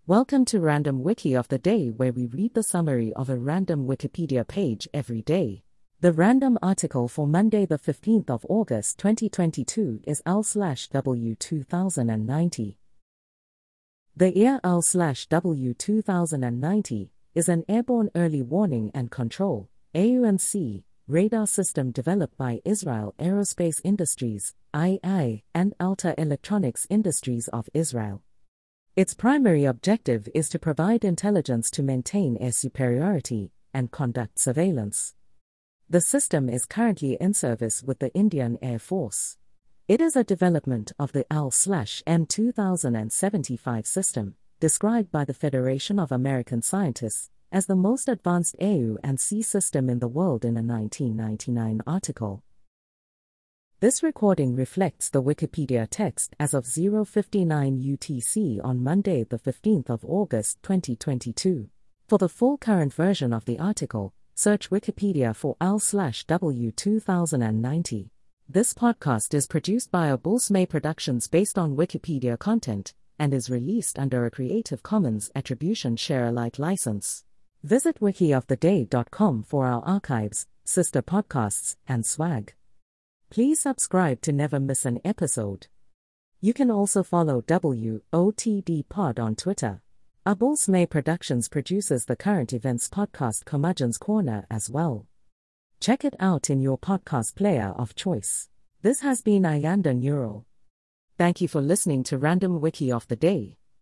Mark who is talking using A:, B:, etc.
A: Welcome to Random Wiki of the Day, where we read the summary of a random Wikipedia page every day. The random article for Monday, the 15th of August 2022 is L/W 2090. The year L/W 2090 is an airborne early warning and control (AUNC) radar system developed by Israel Aerospace Industries (II) and Alta Electronics Industries of Israel. Its primary objective is to provide intelligence to maintain air superiority and conduct surveillance. The system is currently in service with the Indian Air Force. It is a development of the L/M 2075 system, described by the Federation of American Scientists as the most advanced AUNC system in the world in a 1999 article. This recording reflects the Wikipedia text as of 0:59 UTC on Monday, the 15th of August 2022. For the full current version of the article, search Wikipedia for L/W 2090. This podcast is produced by Abulsmay Productions based on Wikipedia content and is released under a Creative Commons Attribution Share-alike license. Visit wikioftheday.com for our archives, sister podcasts, and swag. Please subscribe to never miss an episode. You can also follow WOTD Pod on Twitter. Abulsmay Productions produces the current events podcast Curmudgeon's Corner as well. Check it out in your podcast player of choice. This has been Ayanda Neural. Thank you for listening to Random Wiki of the Day.